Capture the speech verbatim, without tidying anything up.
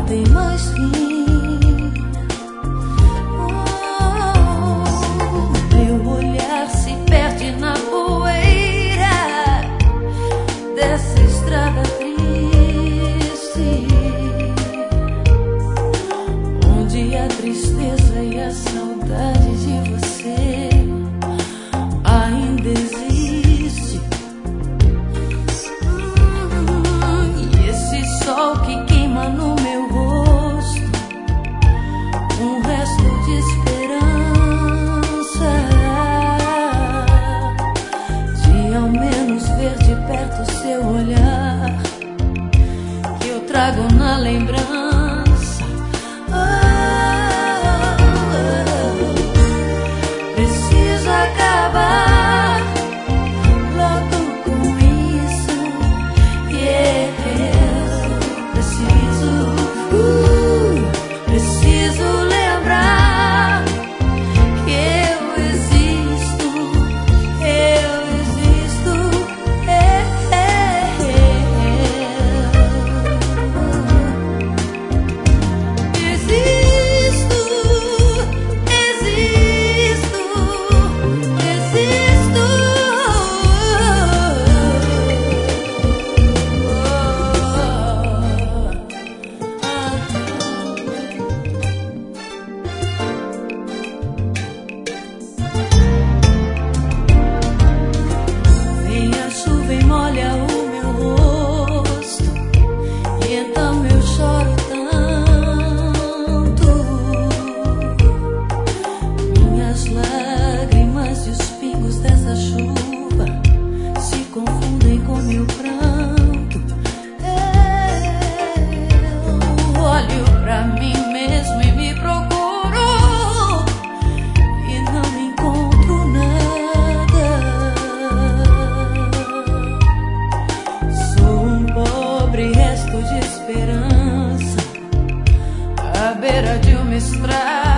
tem mais fim. Oh, meu olhar se perde na poeira dessa estrada triste, onde a tristeza e a saudade de você ainda existe. Hum, e esse sol que queima no meu rosto, um resto de esperança de ao menos ver de perto o seu olhar que eu trago na lembrança. De esperança à beira de uma estrada.